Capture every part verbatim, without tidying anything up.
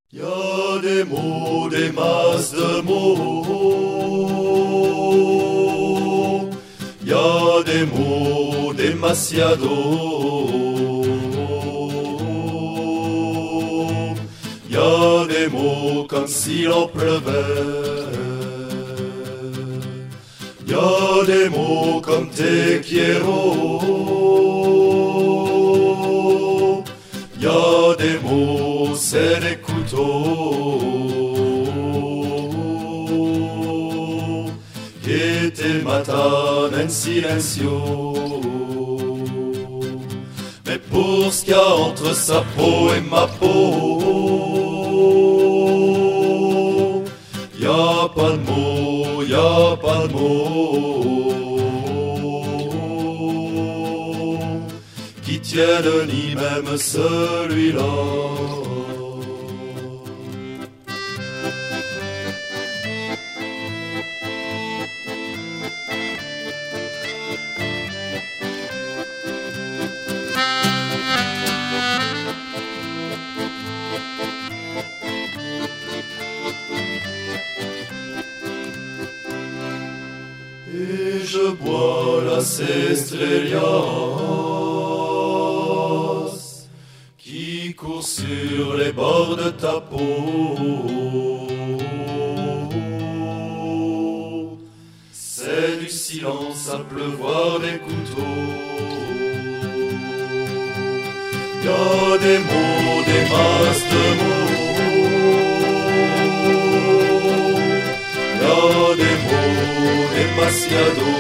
Y a des mots, des masses de mots. Y a des mots, demasiado. Y a des mots comme si l'on pleuvait. Y a des mots comme te quiero. Y a des mots, c'est des couteaux que te matan en silencio. Mais pour ce qu'il y a entre sa peau et ma peau, y a pas de mots, y a pas de mots qui tiennent ni même celui-là. Et je bois la Cestrelias qui court sur les bords de ta peau. C'est du silence à pleuvoir des couteaux. Y a des mots, des masses de mots. Y a des mots, demasiado.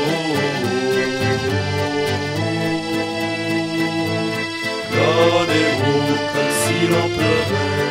Y a des mots comme si l'on pleurait.